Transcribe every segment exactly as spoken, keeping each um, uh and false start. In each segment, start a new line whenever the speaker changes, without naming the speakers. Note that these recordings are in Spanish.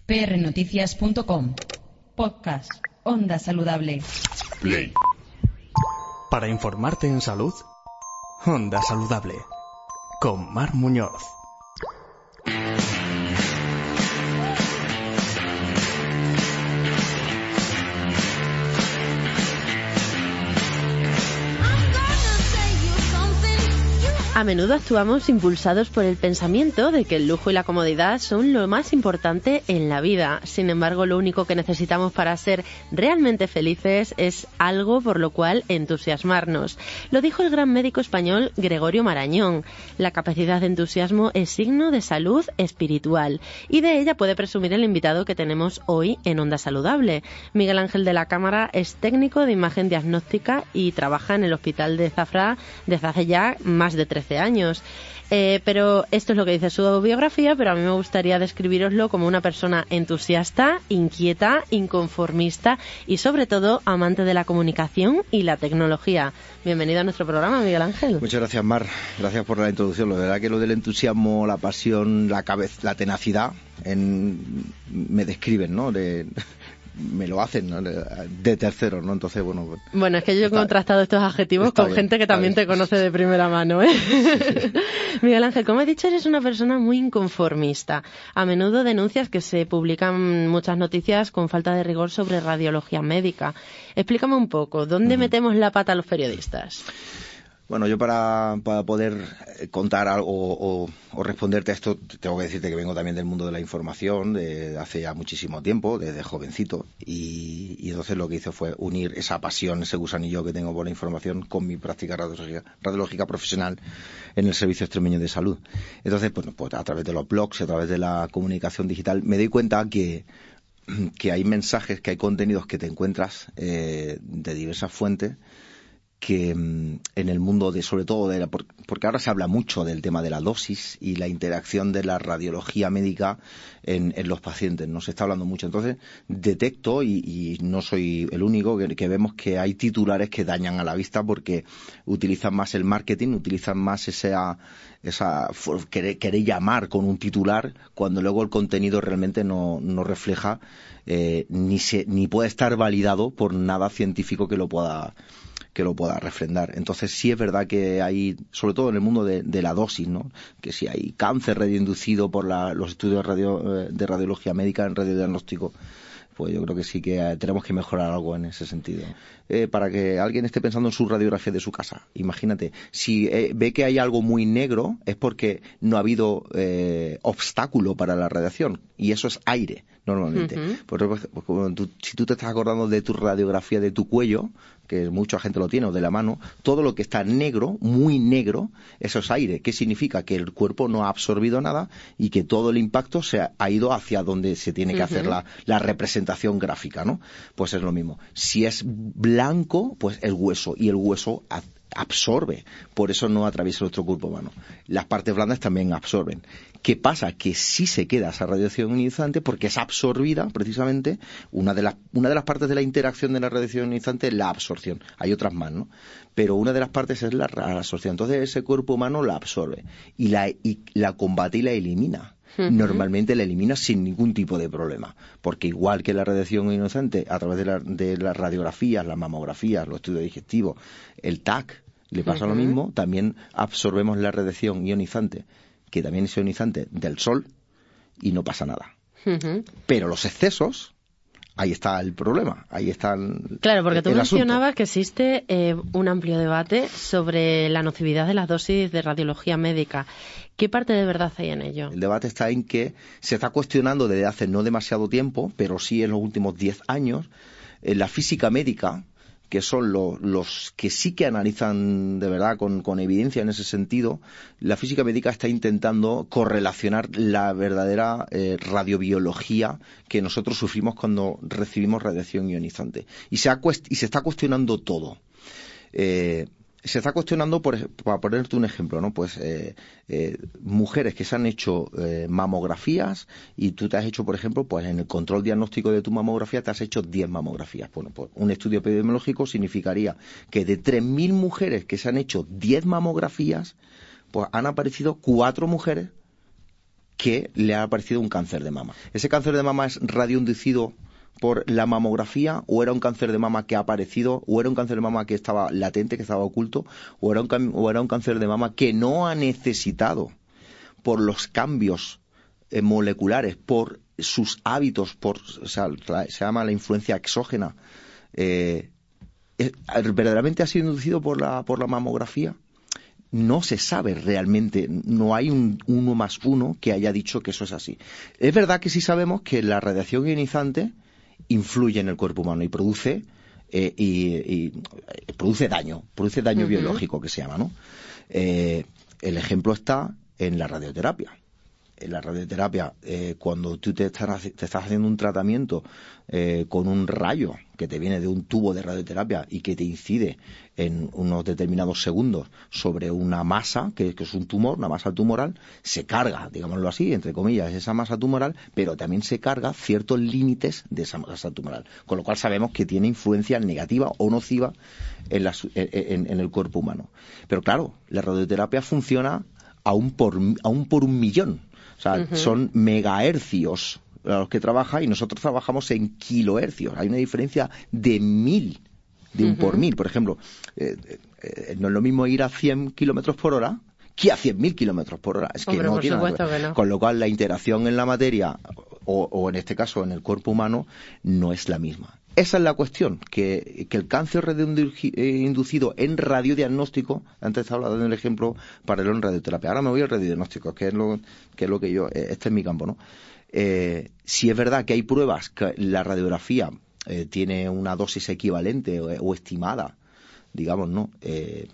P R noticias punto com. Podcast. Onda Saludable.
Play.
Para informarte en salud, Onda Saludable. Con Mar Muñoz.
A menudo actuamos impulsados por el pensamiento de que el lujo y la comodidad son lo más importante en la vida. Sin embargo, lo único que necesitamos para ser realmente felices es algo por lo cual entusiasmarnos. Lo dijo el gran médico español Gregorio Marañón. La capacidad de entusiasmo es signo de salud espiritual. Y de ella puede presumir el invitado que tenemos hoy en Onda Saludable. Miguel Ángel de la Cámara es técnico de imagen diagnóstica y trabaja en el Hospital de Zafra desde hace ya más de trece años. Eh, pero esto es lo que dice su biografía, pero a mí me gustaría describiroslo como una persona entusiasta, inquieta, inconformista y sobre todo amante de la comunicación y la tecnología. Bienvenido a nuestro programa, Miguel Ángel.
Muchas gracias, Mar. Gracias por la introducción. La verdad que lo del entusiasmo, la pasión, la cabeza, la tenacidad en... me describen, ¿no? De... me lo hacen, ¿no? De terceros, ¿no? Entonces, bueno... Pues,
bueno, es que yo he contrastado estos adjetivos con bien, gente que también bien. te conoce de primera mano, ¿eh? Sí, sí. Miguel Ángel, como he dicho, eres una persona muy inconformista. A menudo denuncias que se publican muchas noticias con falta de rigor sobre radiología médica. Explícame un poco, ¿dónde uh-huh. metemos la pata a los periodistas?
Bueno, yo para, para poder contar algo o, o responderte a esto, tengo que decirte que vengo también del mundo de la información de hace ya muchísimo tiempo, desde jovencito, y, y entonces lo que hice fue unir esa pasión, ese gusanillo que tengo por la información con mi práctica radiológica, radiológica profesional en el Servicio Extremeño de Salud. Entonces, pues, pues a través de los blogs, a través de la comunicación digital, me doy cuenta que que hay mensajes, que hay contenidos que te encuentras eh, de diversas fuentes que en el mundo de, sobre todo, de la, porque ahora se habla mucho del tema de la dosis y la interacción de la radiología médica en, en los pacientes, no se está hablando mucho. Entonces, detecto, y, y no soy el único, que, que vemos que hay titulares que dañan a la vista porque utilizan más el marketing, utilizan más esa, esa querer, querer llamar con un titular cuando luego el contenido realmente no, no refleja eh, ni, se, ni puede estar validado por nada científico que lo pueda que lo pueda refrendar. Entonces sí es verdad que hay, sobre todo en el mundo de, de la dosis, ¿no? Que si hay cáncer radioinducido por la, los estudios de, radio, de radiología médica en radiodiagnóstico, pues yo creo que sí que eh, tenemos que mejorar algo en ese sentido. Eh, para que alguien esté pensando en su radiografía de su casa. Imagínate, si eh, ve que hay algo muy negro, es porque no ha habido eh, obstáculo para la radiación, y eso es aire, normalmente. Uh-huh. Por, pues, tú, si tú te estás acordando de tu radiografía de tu cuello, que mucha gente lo tiene, o de la mano, todo lo que está negro, muy negro, eso es aire. ¿Qué significa? Que el cuerpo no ha absorbido nada y que todo el impacto se ha, ha ido hacia donde se tiene que uh-huh. hacer la, la representación gráfica, ¿no? Pues es lo mismo. Si es blanco, pues el hueso, y el hueso a, absorbe, por eso no atraviesa nuestro cuerpo humano. Las partes blandas también absorben. ¿Qué pasa? Que sí se queda esa radiación ionizante porque es absorbida, precisamente, una de las una de las partes de la interacción de la radiación ionizante es la absorción. Hay otras más, ¿no? Pero una de las partes es la, la absorción. Entonces ese cuerpo humano la absorbe y la, y la combate y la elimina. Uh-huh. Normalmente la elimina sin ningún tipo de problema, porque igual que la radiación ionizante, a través de, la, de las radiografías, las mamografías, los estudios digestivos, el T A C, le pasa uh-huh. lo mismo, también absorbemos la radiación ionizante, que también es ionizante del sol, y no pasa nada. Uh-huh. Pero los excesos, ahí está el problema, ahí está el
Claro, porque tú
el
mencionabas
asunto.
que existe eh, un amplio debate sobre la nocividad de las dosis de radiología médica. ¿Qué parte de verdad hay en ello?
El debate está en que se está cuestionando desde hace no demasiado tiempo, pero sí en los últimos diez años, en la física médica, que son los, los que sí que analizan de verdad con, con evidencia en ese sentido, la física médica está intentando correlacionar la verdadera eh, radiobiología que nosotros sufrimos cuando recibimos radiación ionizante. Y se, ha cuest- y se está cuestionando todo. Eh, se está cuestionando, por, para ponerte un ejemplo, ¿no? Pues eh, eh, mujeres que se han hecho eh, mamografías, y tú te has hecho, por ejemplo, pues en el control diagnóstico de tu mamografía te has hecho diez mamografías. Bueno, pues un estudio epidemiológico significaría que de tres mil mujeres que se han hecho diez mamografías, pues han aparecido cuatro mujeres que le ha aparecido un cáncer de mama. ¿Ese cáncer de mama es radioinducido por la mamografía, o era un cáncer de mama que ha aparecido, o era un cáncer de mama que estaba latente, que estaba oculto, o era un, o era un cáncer de mama que no ha necesitado, por los cambios eh, moleculares, por sus hábitos, por, o sea, se llama la influencia exógena, eh, eh, verdaderamente ha sido inducido por la, por la mamografía? No se sabe realmente, no hay un uno más uno que haya dicho que eso es así. Es verdad que sí sabemos que la radiación ionizante influye en el cuerpo humano y produce eh, y, y produce daño, produce daño uh-huh. biológico, que se llama, ¿no? Eh, el ejemplo está en la radioterapia. En la radioterapia, eh, cuando tú te estás, te estás haciendo un tratamiento eh, con un rayo que te viene de un tubo de radioterapia y que te incide en unos determinados segundos sobre una masa, que, que es un tumor, una masa tumoral, se carga, digámoslo así, entre comillas, esa masa tumoral, pero también se carga ciertos límites de esa masa tumoral, con lo cual sabemos que tiene influencia negativa o nociva en, la, en, en el cuerpo humano. Pero claro, la radioterapia funciona aún por, aún por un millón. O sea, uh-huh. son megahercios a los que trabaja y nosotros trabajamos en kilohercios. Hay una diferencia de mil, de un uh-huh. por mil. Por ejemplo, eh, eh, no es lo mismo ir a cien kilómetros por hora que a cien mil kilómetros por hora. Es que
Hombre,
no
por
tiene nada que ver.
Que no.
Con lo cual, la interacción en la materia, o, o en este caso en el cuerpo humano, no es la misma. Esa es la cuestión, que, que el cáncer radioinducido en radiodiagnóstico, antes estaba hablando del ejemplo paralelo en radioterapia, ahora me voy al radiodiagnóstico, que es lo que, es lo que yo, este es mi campo, ¿no? Eh, si es verdad que hay pruebas que la radiografía eh, tiene una dosis equivalente o, o estimada, digamos, ¿no? Eh,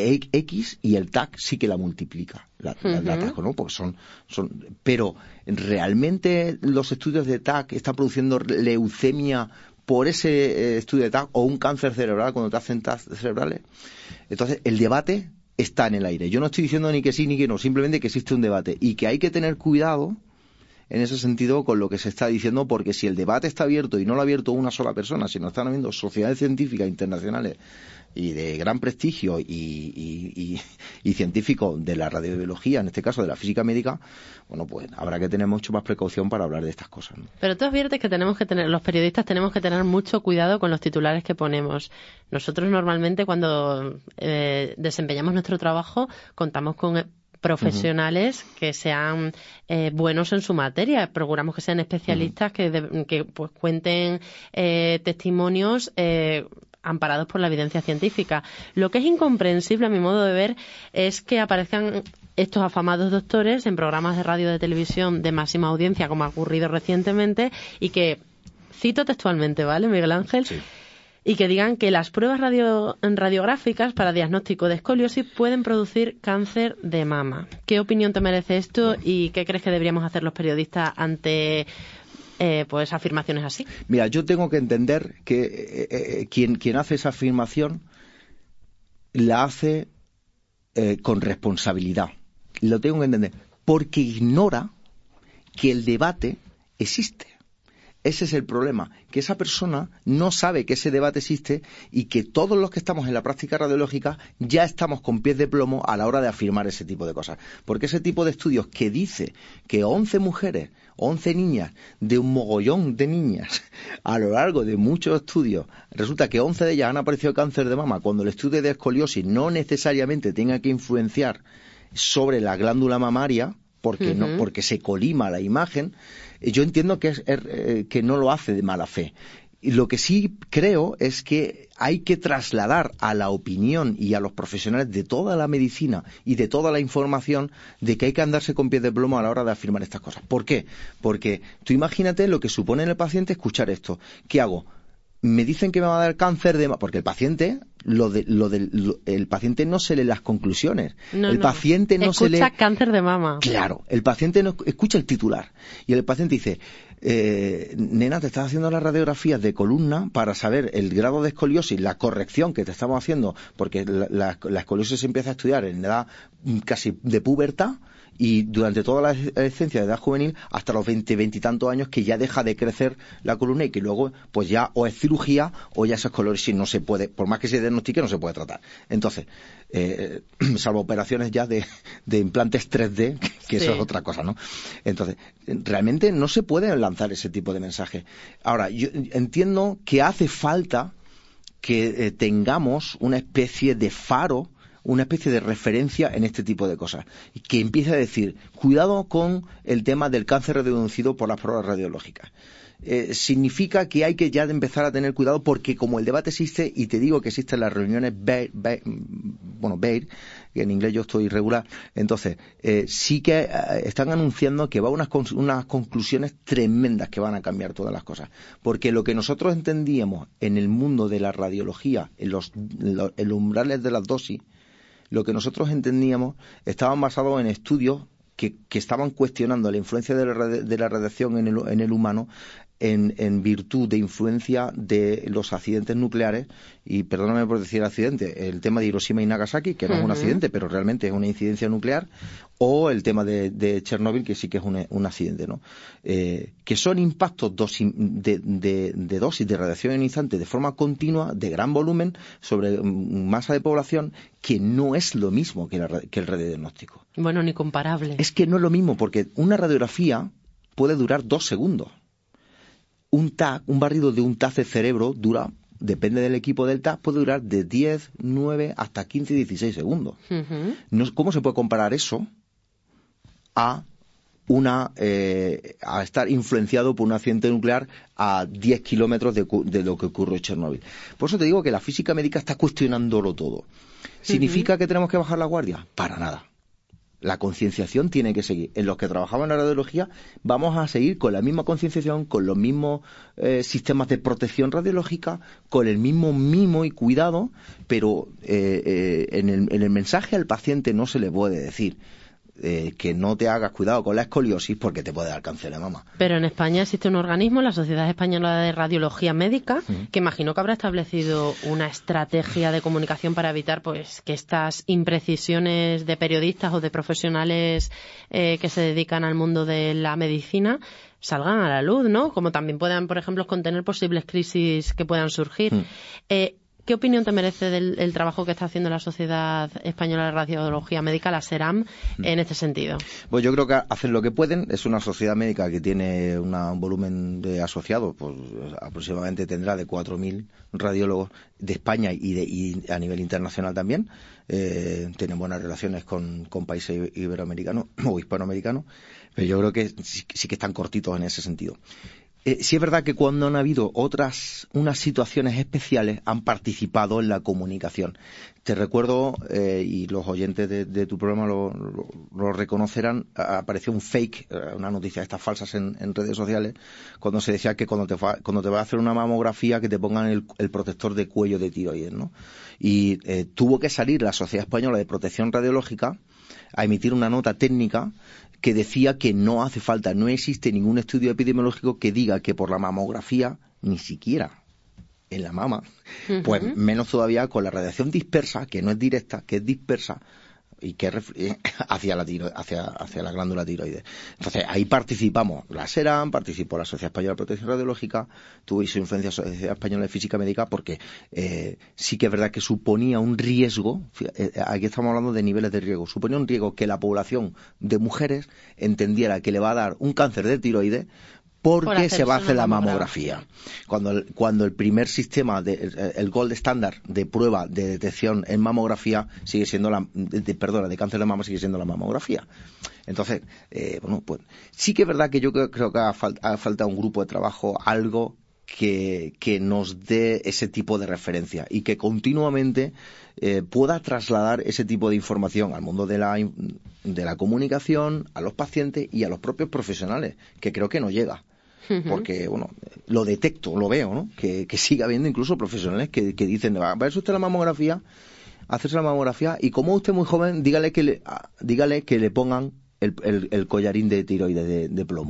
X, y el T A C sí que la multiplica, la, uh-huh. la, la T A C, ¿no? Porque son, son, pero realmente los estudios de T A C están produciendo leucemia por ese eh, estudio de T A C o un cáncer cerebral cuando te hacen T A C cerebrales. Entonces, el debate está en el aire. Yo no estoy diciendo ni que sí ni que no, simplemente que existe un debate y que hay que tener cuidado en ese sentido con lo que se está diciendo, porque si el debate está abierto y no lo ha abierto una sola persona, sino están habiendo sociedades científicas internacionales y de gran prestigio y, y, y, y científicos de la radiobiología, en este caso de la física médica, bueno, pues habrá que tener mucho más precaución para hablar de estas cosas, ¿no?
Pero tú adviertes que tenemos que tener, los periodistas tenemos que tener mucho cuidado con los titulares que ponemos. Nosotros normalmente cuando eh, desempeñamos nuestro trabajo contamos con profesionales uh-huh. que sean eh, buenos en su materia. Procuramos que sean especialistas uh-huh. que, de, que pues cuenten eh, testimonios eh, amparados por la evidencia científica. Lo que es incomprensible, a mi modo de ver, es que aparezcan estos afamados doctores en programas de radio y de televisión de máxima audiencia, como ha ocurrido recientemente, y que, cito textualmente, ¿vale, Miguel Ángel?
Sí.
Y que digan que las pruebas radio, radiográficas para diagnóstico de escoliosis pueden producir cáncer de mama. ¿Qué opinión te merece esto y qué crees que deberíamos hacer los periodistas ante eh, pues afirmaciones así?
Mira, yo tengo que entender que eh, eh, quien, quien hace esa afirmación la hace eh, con responsabilidad. Lo tengo que entender. Porque ignora que el debate existe. Ese es el problema, que esa persona no sabe que ese debate existe y que todos los que estamos en la práctica radiológica ya estamos con pies de plomo a la hora de afirmar ese tipo de cosas. Porque ese tipo de estudios que dice que once mujeres, once niñas, de un mogollón de niñas, a lo largo de muchos estudios, resulta que once de ellas han aparecido cáncer de mama, cuando el estudio de escoliosis no necesariamente tenga que influenciar sobre la glándula mamaria, porque uh-huh. no, porque se colima la imagen. Yo entiendo que, es, eh, que no lo hace de mala fe. Y lo que sí creo es que hay que trasladar a la opinión y a los profesionales de toda la medicina y de toda la información de que hay que andarse con pies de plomo a la hora de afirmar estas cosas. ¿Por qué? Porque tú imagínate lo que supone en el paciente escuchar esto. ¿Qué hago? Me dicen que me va a dar cáncer de mama, porque el paciente, lo de, lo de, lo, el paciente no se lee las conclusiones. No, el
no.
paciente no
escucha
se lee.
Escucha cáncer de mama.
Claro, el paciente no escucha el titular y el paciente dice, eh, nena, te estás haciendo las radiografías de columna para saber el grado de escoliosis, la corrección que te estamos haciendo, porque la, la, la escoliosis se empieza a estudiar en edad casi de pubertad. y durante toda la adolescencia de edad juvenil hasta los veinte, veintitantos años que ya deja de crecer la columna y que luego pues ya o es cirugía o ya esa esclerosis no se puede, por más que se diagnostique, no se puede tratar. Entonces, eh, salvo operaciones ya de, de implantes tres D, que sí. Eso es otra cosa, ¿no? Entonces, realmente no se puede lanzar ese tipo de mensaje. Ahora, yo entiendo que hace falta que eh, tengamos una especie de faro, una especie de referencia en este tipo de cosas, que empiece a decir, cuidado con el tema del cáncer reducido por las pruebas radiológicas. Eh, significa que hay que ya empezar a tener cuidado porque como el debate existe, y te digo que existen las reuniones Bayer, Bayer, bueno, Bayer, que en inglés yo estoy irregular, entonces eh, sí que eh, están anunciando que va a unas, unas conclusiones tremendas que van a cambiar todas las cosas, porque lo que nosotros entendíamos en el mundo de la radiología, en los, en los, en los umbrales de las dosis, lo que nosotros entendíamos estaban basados en estudios que, que estaban cuestionando la influencia de la, de la radiación en el, en el humano en, en virtud de influencia de los accidentes nucleares, y perdóname por decir accidente, el tema de Hiroshima y Nagasaki, que no uh-huh. es un accidente, pero realmente es una incidencia nuclear, o el tema de, de Chernóbil, que sí que es un, un accidente, ¿no? Eh, que son impactos dosi, de, de, de dosis de radiación ionizante de forma continua, de gran volumen, sobre masa de población, que no es lo mismo que, la, que el radiodiagnóstico.
Bueno, ni comparable.
Es que no es lo mismo, porque una radiografía puede durar dos segundos. Un T A C, un barrido de un T A C de cerebro dura, depende del equipo del T A C, puede durar de diez, nueve hasta quince, dieciséis segundos. Uh-huh. No, ¿cómo se puede comparar eso a una eh, a estar influenciado por un accidente nuclear a diez kilómetros de, de lo que ocurrió en Chernóbil? Por eso te digo que la física médica está cuestionándolo todo. ¿Significa uh-huh. que tenemos que bajar la guardia? Para nada. La concienciación tiene que seguir. En los que trabajamos en la radiología vamos a seguir con la misma concienciación, con los mismos eh, sistemas de protección radiológica, con el mismo mimo y cuidado, pero eh, eh, en, el, en el mensaje al paciente no se le puede decir eh, que no te hagas cuidado con la escoliosis porque te puede dar cáncer de mama.
Pero en España existe un organismo, la Sociedad Española de Radiología Médica, uh-huh. que imagino que habrá establecido una estrategia de comunicación para evitar pues que estas imprecisiones de periodistas o de profesionales eh, que se dedican al mundo de la medicina salgan a la luz, ¿no? Como también puedan, por ejemplo, contener posibles crisis que puedan surgir. Uh-huh. Eh, ¿Qué opinión te merece del el trabajo que está haciendo la Sociedad Española de Radiología Médica, la SERAM, en este sentido?
Pues yo creo que hacen lo que pueden. Es una sociedad médica que tiene una, un volumen de asociados, pues aproximadamente tendrá de cuatro mil radiólogos de España y, de, y a nivel internacional también. Eh, tienen buenas relaciones con, con países iberoamericanos o hispanoamericanos, pero yo creo que sí, sí que están cortitos en ese sentido. Eh, sí es verdad que cuando han habido otras, unas situaciones especiales, han participado en la comunicación. Te recuerdo, eh, y los oyentes de, de tu programa lo, lo, lo reconocerán, apareció un fake, una noticia de estas falsas en, en redes sociales, cuando se decía que cuando te, fa, cuando te vas a hacer una mamografía que te pongan el, el protector de cuello de tiroides, ¿no? Y eh, tuvo que salir la Sociedad Española de Protección Radiológica a emitir una nota técnica que decía que no hace falta, no existe ningún estudio epidemiológico que diga que por la mamografía, ni siquiera en la mama, uh-huh. pues menos todavía con la radiación dispersa, que no es directa, que es dispersa, y que ref- hacia la tiro- hacia, hacia la glándula tiroides. Entonces ahí participamos la SERAM, participó la Sociedad Española de Protección Radiológica, tuvo su influencia la Sociedad Española de Física Médica, porque eh, sí que es verdad que suponía un riesgo, eh, aquí estamos hablando de niveles de riesgo, suponía un riesgo que la población de mujeres entendiera que le va a dar un cáncer de tiroides porque se va a hacer la mamografía. Cuando el, cuando el primer sistema, de, el, el gold standard de prueba de detección en mamografía sigue siendo la, de, de, perdona, de cáncer de mama sigue siendo la mamografía. Entonces, eh, bueno, pues sí que es verdad que yo creo, creo que ha, fal, ha faltado un grupo de trabajo, algo que, que nos dé ese tipo de referencia y que continuamente eh, pueda trasladar ese tipo de información al mundo de la, de la comunicación, a los pacientes y a los propios profesionales, que creo que no llega. Porque, bueno, lo detecto, lo veo, ¿no? Que, que sigue habiendo incluso profesionales que, que dicen, va a ver usted la mamografía, hacerse la mamografía, y como usted es muy joven, dígale que le, dígale que le pongan el, el, el collarín de tiroides de, de plomo.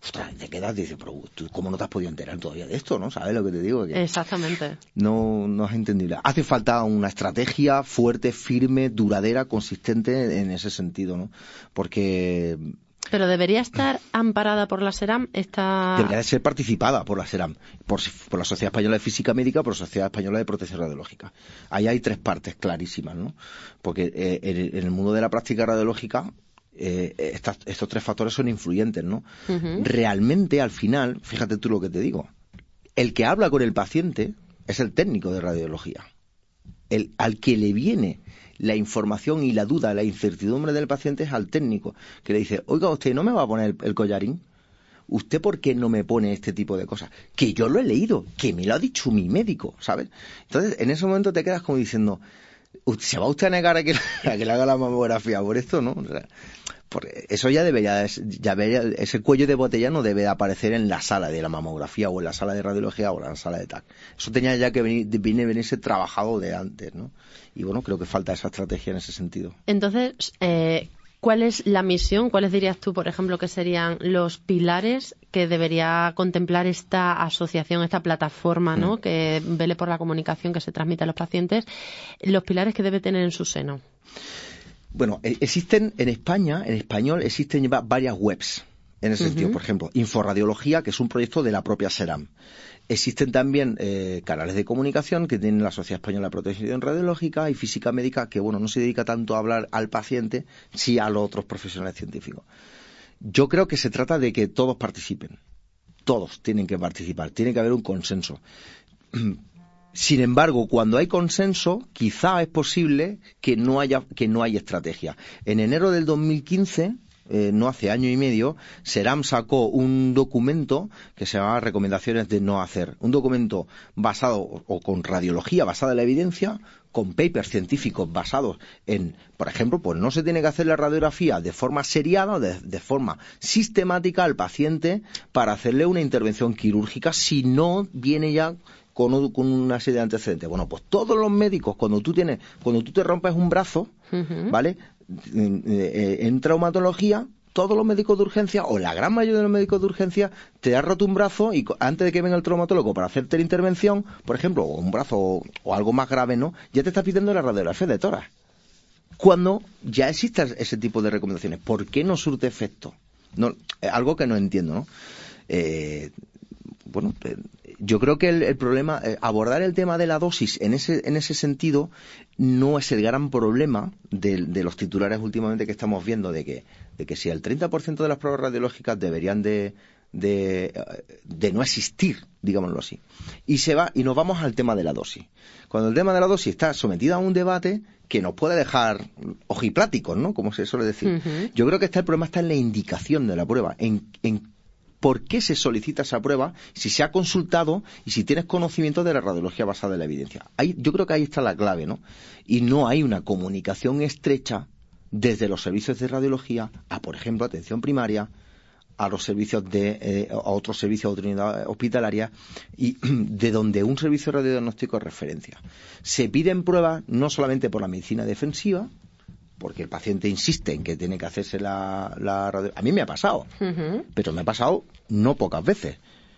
ostras, te quedas y dices, pero tú cómo no te has podido enterar todavía de esto, ¿no? ¿Sabes lo que te digo? Que
Exactamente.
No, no es entendible. Hace falta una estrategia fuerte, firme, duradera, consistente en ese sentido, ¿no? Porque...
Pero debería estar amparada por la SERAM esta...
Debería de ser participada por la SERAM, por, por la Sociedad Española de Física Médica, por la Sociedad Española de Protección Radiológica. Ahí hay tres partes clarísimas, ¿no? Porque eh, en, en el mundo de la práctica radiológica eh, estas, estos tres factores son influyentes, ¿no? Uh-huh. Realmente, al final, fíjate tú lo que te digo, el que habla con el paciente es el técnico de radiología. El, al que le viene la información y la duda, la incertidumbre del paciente es al técnico, que le dice, oiga, ¿usted no me va a poner el, el collarín? ¿Usted por qué no me pone este tipo de cosas? Que yo lo he leído, que me lo ha dicho mi médico, ¿sabes? Entonces, en ese momento te quedas como diciendo, ¿se va usted a negar a que, a que le haga la mamografía por esto, no? O sea, porque eso ya debería, ya debería, ese cuello de botella no debe de aparecer en la sala de la mamografía o en la sala de radiología o en la sala de T A C. Eso tenía ya que venir, viene venirse trabajado de antes, ¿no? Y bueno, creo que falta esa estrategia en ese sentido.
Entonces, eh, ¿cuál es la misión? ¿Cuáles dirías tú, por ejemplo, que serían los pilares que debería contemplar esta asociación, esta plataforma, ¿no? Mm. Que vele por la comunicación que se transmite a los pacientes, los pilares que debe tener en su seno?
Bueno, existen en España, en español, existen varias webs en ese uh-huh. sentido. Por ejemplo, Inforradiología, que es un proyecto de la propia SERAM. Existen también eh, canales de comunicación que tienen la Sociedad Española de Protección Radiológica y Física Médica, que bueno, no se dedica tanto a hablar al paciente, sí a los otros profesionales científicos. Yo creo que se trata de que todos participen. Todos tienen que participar. Tiene que haber un consenso. Sin embargo, cuando hay consenso, quizá es posible que no haya que no haya estrategia. En enero del dos mil quince, eh, no hace año y medio, SERAM sacó un documento que se llamaba Recomendaciones de no hacer. Un documento basado o con radiología basada en la evidencia, con papers científicos basados en, por ejemplo, pues no se tiene que hacer la radiografía de forma seriada o de, de forma sistemática al paciente para hacerle una intervención quirúrgica si no viene ya Con, con una serie de antecedentes. Bueno, pues todos los médicos, cuando tú tienes, cuando tú te rompes un brazo, uh-huh. ¿vale? En traumatología, todos los médicos de urgencia, o la gran mayoría de los médicos de urgencia, te has roto un brazo y antes de que venga el traumatólogo para hacerte la intervención, por ejemplo, o un brazo o, o algo más grave, ¿no? Ya te está pidiendo la radiografía de tórax. Cuando ya existe ese tipo de recomendaciones, ¿por qué no surte efecto? No, algo que no entiendo, ¿no? Eh, bueno, eh, yo creo que el, el problema, eh, abordar el tema de la dosis en ese en ese sentido no es el gran problema de, de los titulares últimamente que estamos viendo de que de que si el treinta por ciento de las pruebas radiológicas deberían de, de de no existir, digámoslo así. Y se va y nos vamos al tema de la dosis. Cuando el tema de la dosis está sometido a un debate que nos puede dejar ojipláticos, ¿no? Como se suele decir. Uh-huh. Yo creo que está el problema está en la indicación de la prueba, en en ¿por qué se solicita esa prueba? Si se ha consultado y si tienes conocimiento de la radiología basada en la evidencia. Ahí, yo creo que ahí está la clave, ¿no? Y no hay una comunicación estrecha desde los servicios de radiología a, por ejemplo, atención primaria, a los servicios de, eh, a otros servicios de unidad hospitalaria y de donde un servicio de radiodiagnóstico es referencia. Se piden pruebas no solamente por la medicina defensiva, porque el paciente insiste en que tiene que hacerse la, la radio. A mí me ha pasado, uh-huh. pero me ha pasado no pocas veces.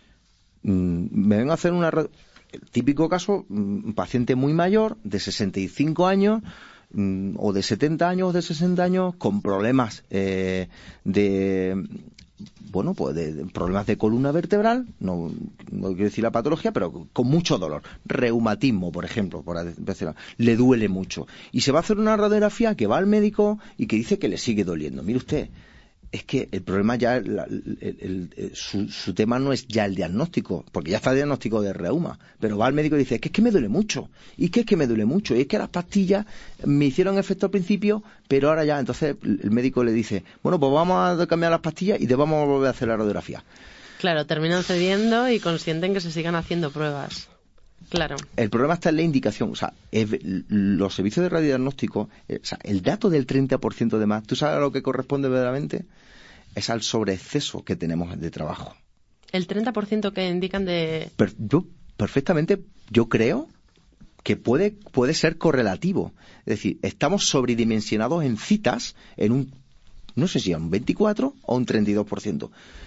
Mm, me vengo a hacer una radio... El típico caso, un paciente muy mayor, de sesenta y cinco años, mm, o de setenta años, o de sesenta años, con problemas eh, de... bueno, pues de, de problemas de columna vertebral, no, no quiero decir la patología, pero con mucho dolor. Reumatismo, por ejemplo, por decirlo, le duele mucho. Y se va a hacer una radiografía que va al médico y que dice que le sigue doliendo. Mire usted, es que el problema ya, el, el, el, el, su, su tema no es ya el diagnóstico, porque ya está el diagnóstico de reuma, pero va al médico y dice, es que es que me duele mucho, y que es que me duele mucho, y es que las pastillas me hicieron efecto al principio, pero ahora ya, entonces el médico le dice, bueno, pues vamos a cambiar las pastillas y te vamos a volver a hacer la radiografía.
Claro, terminan cediendo y consienten que se sigan haciendo pruebas. Claro.
El problema está en la indicación, o sea, es, los servicios de radiodiagnóstico, o sea, el dato del treinta por ciento de más, ¿tú sabes a lo que corresponde verdaderamente? Es al sobreexceso que tenemos de trabajo.
El treinta por ciento que indican de...
Per, yo, perfectamente, yo creo que puede, puede ser correlativo. Es decir, estamos sobredimensionados en citas en un, no sé si a un veinticuatro o un treinta y dos por ciento.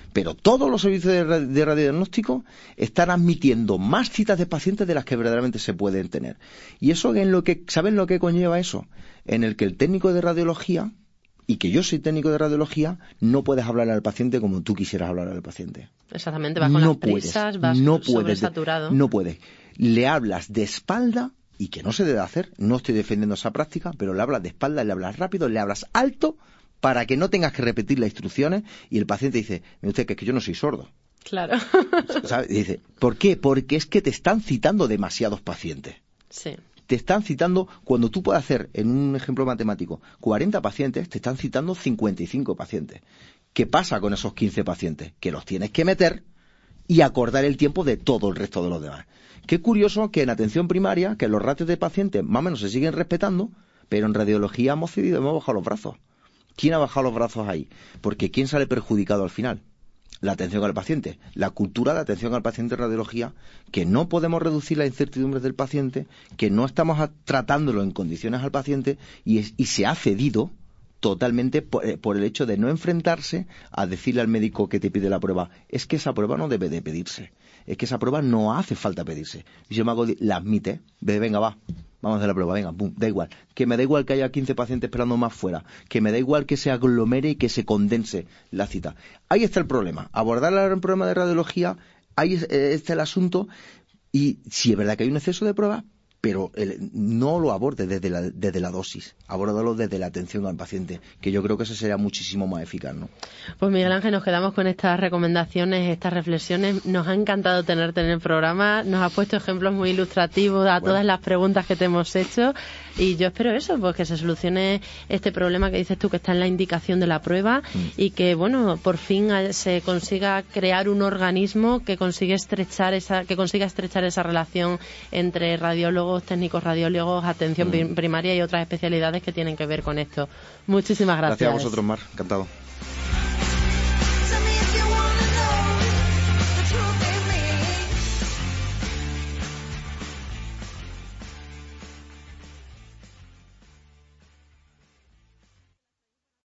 Pero todos los servicios de, ra- de radiodiagnóstico están admitiendo más citas de pacientes de las que verdaderamente se pueden tener. Y eso en lo que, ¿saben lo que conlleva eso? En el que el técnico de radiología, y que yo soy técnico de radiología, no puedes hablar al paciente como tú quisieras hablar al paciente.
Exactamente, vas con
no
las
puedes,
prisas, vas
no puedes,
sobresaturado.
No puedes. Le hablas de espalda, y que no se debe hacer, no estoy defendiendo esa práctica, pero le hablas de espalda, le hablas rápido, le hablas alto, para que no tengas que repetir las instrucciones, y el paciente dice, mire usted, que es que yo no soy sordo.
Claro.
¿Sabe? Y dice, ¿por qué? Porque es que te están citando demasiados pacientes.
Sí.
Te están citando, cuando tú puedes hacer, en un ejemplo matemático, cuarenta pacientes, te están citando cincuenta y cinco pacientes. ¿Qué pasa con esos quince pacientes? Que los tienes que meter y acordar el tiempo de todo el resto de los demás. Qué curioso que en atención primaria, que los ratios de pacientes más o menos se siguen respetando, pero en radiología hemos cedido, hemos bajado los brazos. ¿Quién ha bajado los brazos ahí? Porque ¿quién sale perjudicado al final? La atención al paciente. La cultura de atención al paciente en radiología, que no podemos reducir las incertidumbres del paciente, que no estamos a, tratándolo en condiciones al paciente y, es, y se ha cedido totalmente por, eh, por el hecho de no enfrentarse a decirle al médico que te pide la prueba, es que esa prueba no debe de pedirse, es que esa prueba no hace falta pedirse. Y yo me hago, la admite, venga, va, vamos a hacer la prueba, venga, pum, da igual, que me da igual que haya quince pacientes esperando más fuera, que me da igual que se aglomere y que se condense la cita. Ahí está el problema, abordar el problema de radiología, ahí está el asunto, y si es verdad que hay un exceso de pruebas, pero el, no lo aborde desde la, desde la dosis, abórdalo desde la atención al paciente, que yo creo que eso sería muchísimo más eficaz, ¿no?
Pues Miguel Ángel, nos quedamos con estas recomendaciones, estas reflexiones. Nos ha encantado tenerte en el programa, nos has puesto ejemplos muy ilustrativos a bueno. todas las preguntas que te hemos hecho, y yo espero eso, pues que se solucione este problema que dices tú, que está en la indicación de la prueba, mm. y que, bueno, por fin se consiga crear un organismo que consiga estrechar esa, que consiga estrechar esa relación entre radiólogos, técnicos radiólogos, atención mm. primaria y otras especialidades que tienen que ver con esto. Muchísimas gracias.
Gracias a vosotros, Mar. Encantado.